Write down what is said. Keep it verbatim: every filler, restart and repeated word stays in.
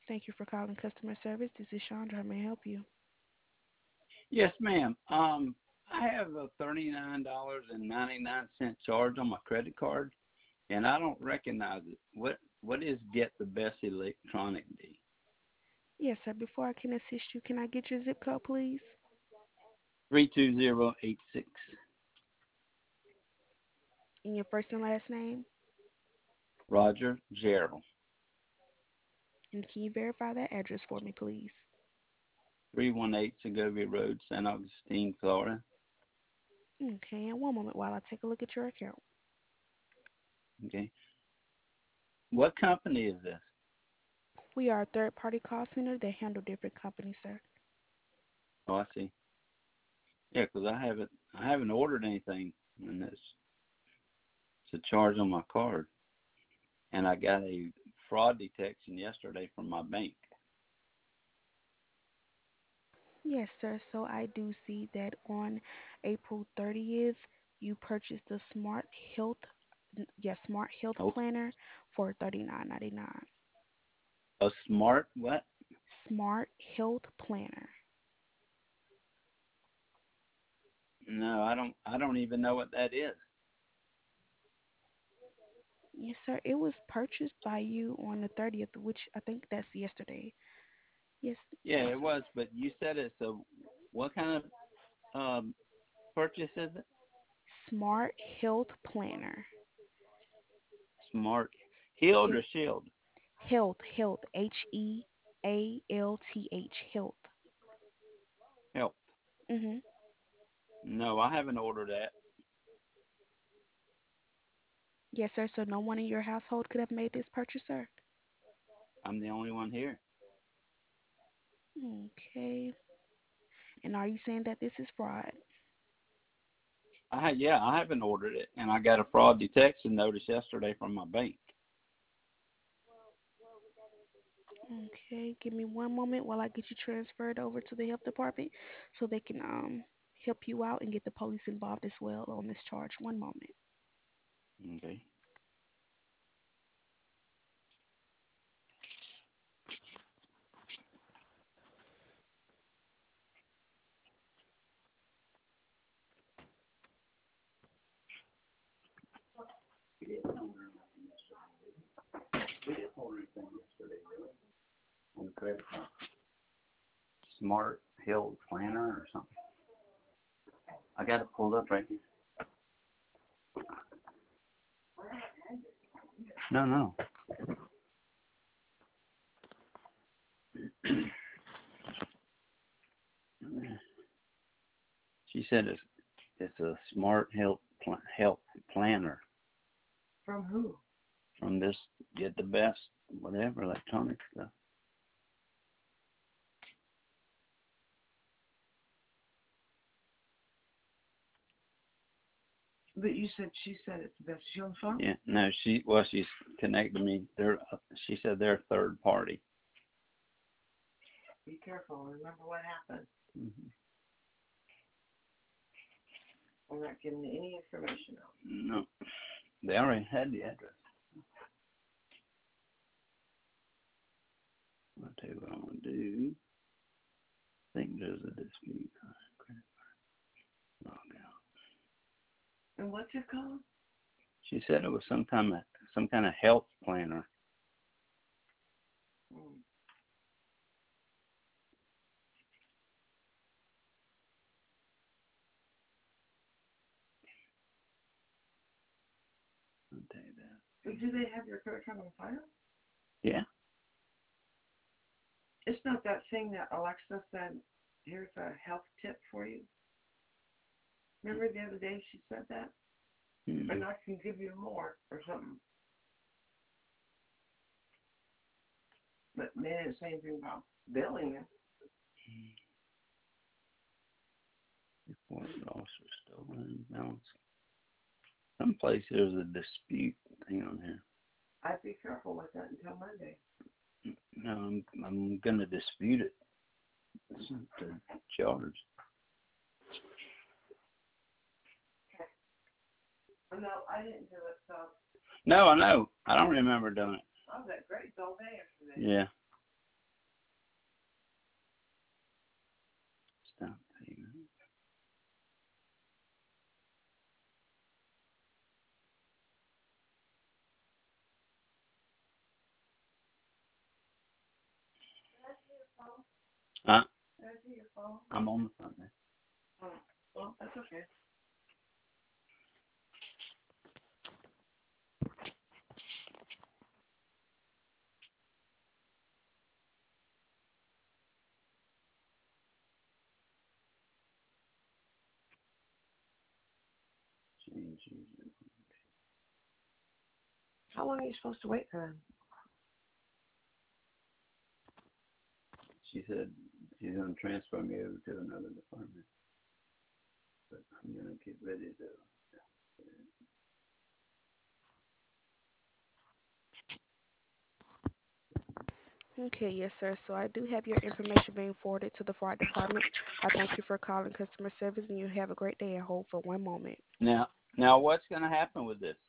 Thank you for calling customer service. This is Chandra. How may I help you? Yes, ma'am. Um, I have a thirty-nine dollars and ninety-nine cent charge on my credit card, and I don't recognize it. What What is Get the Best Electronic D? Yes, sir. Before I can assist you, can I get your zip code, please? Three two zero eight six. And your first and last name? Roger Gerald. And can you verify that address for me, please? Three one eight Segovia Road, San Augustine, Florida. Okay, and one moment while I take a look at your account. Okay. What company is this? We are a third-party call center that handle different companies, sir. Oh, I see. Yeah, 'cause I haven't I haven't ordered anything, and it's it's a charge on my card, and I got a fraud detection yesterday from my bank. Yes, sir. So I do see that on April thirtieth, you purchased the Smart Health, yeah, Smart Health Oh, Planner for thirty-nine ninety-nine. a smart what? Smart Health Planner. No, I don't. I don't even know what that is. Yes, sir. It was purchased by you on the thirtieth, which I think that's yesterday. Yes, Yeah, yes, it sir. was, but you said it's a what kind of um, purchase is it? Smart Health Planner. Smart Healed Health, or Shield? Health, Health, H E A L T H, Health. Help. Mhm. No, I haven't ordered that. Yes, sir. So no one in your household could have made this purchase, sir. I'm the only one here. Okay. And are you saying that this is fraud? I yeah, I haven't ordered it, and I got a fraud detection notice yesterday from my bank. Okay. Give me one moment while I get you transferred over to the health department so they can um help you out and get the police involved as well on this charge. One moment. Okay. We didn't order nothing yesterday. We didn't order anything yesterday, really. On the credit card. Smart Hill Planner or something. I got it pulled up right here. No, no. She said it's it's a smart health pl- health planner From who? from this Get the Best whatever electronic stuff. But you said she said it's the best. Is she on the phone? Yeah, no, she well she's connected me. They're she said they're third party. Be careful. Remember what happened. Mm-hmm. I'm not giving any information out. No, they already had the address. I'll tell you what I'm gonna do. I think there's a dispute. Credit card. Log out. And what's it called? She said it was some kind of some kind of health planner. Hmm. I'll tell you that. But do they have your credit card on file? Yeah. It's not that thing that Alexa said, here's a health tip for you. Remember the other day she said that? Mm-hmm. And I can give you more or something. But they didn't say anything about billing it. Report loss or stolen balance. Someplace there's a dispute thing on here. I'd be careful with that until Monday. No, I'm I'm gonna dispute it. It's not the charge. Oh, no, I didn't do it, so No, I know. I don't remember doing it. I was at Grace all day yesterday. Yeah. Oh, I'm on the phone now. oh, well, that's okay. Change user. How long are you supposed to wait for them? She said she's going to transfer me over to another department. But I'm going to get ready to. Okay, yes, sir. So I do have your information being forwarded to the fraud department. I thank you for calling customer service, and you have a great day and hold for one moment. Now, now what's going to happen with this?